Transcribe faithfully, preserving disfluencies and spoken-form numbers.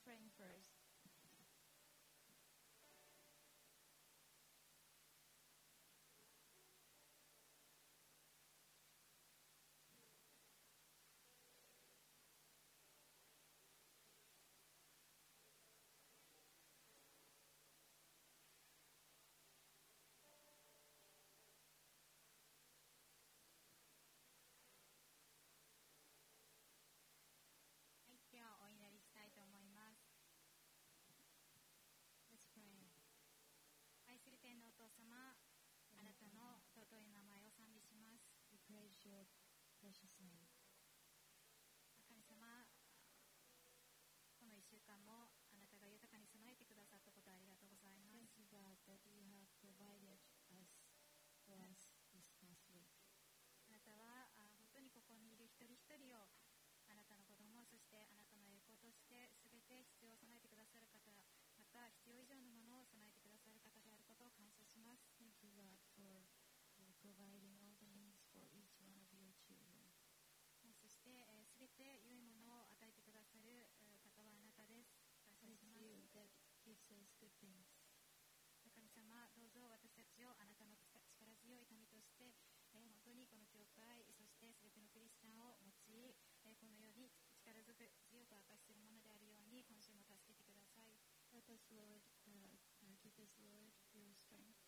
praying first. Let's pray. 愛する天のお父様、あなたの尊い名前を賛美します。We praise your precious name. 神様、この一週間もあなたが豊かに備えてくださったことありがとうございます。Thank you, God, that you have provided us for us this past week. あなたはあ本当にここにいる一人一人をあなたの子供、そしてあなたの栄光としてすべて必要を備えてくださる方、また必要以上のものを備えてくださる方であることを感謝します。Thank you, God, for providing all the needs for each one of your children. そしてすべて良いものを与えてくださる方はあなたです。感謝します。It's you that gives us good things. 神様、どうぞ私たちをあなたの力強い民として、えー、本当にこの教会、そしてすべてのクリスチャンを用い、えー、このように力強く明かしするものであるように今週も助けてください。Help us, Lord, uh, uh, give us, Lord, your strength.